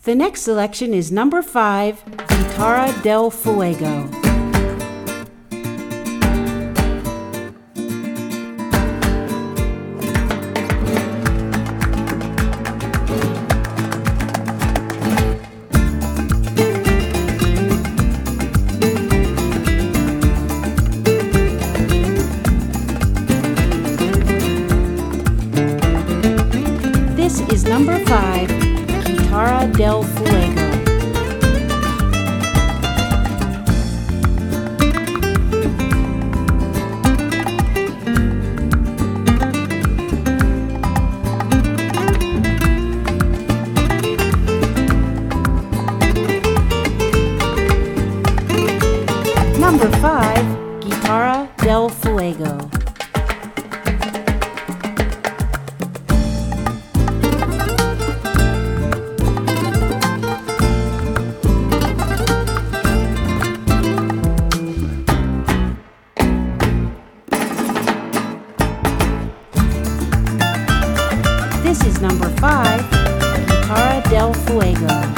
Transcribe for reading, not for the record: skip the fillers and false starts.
The next selection is number 5, Guitarra del Fuego. This is number 5, Guitarra del Fuego. Number 5, Guitarra del Fuego. This is number 5, Guitarra del Fuego.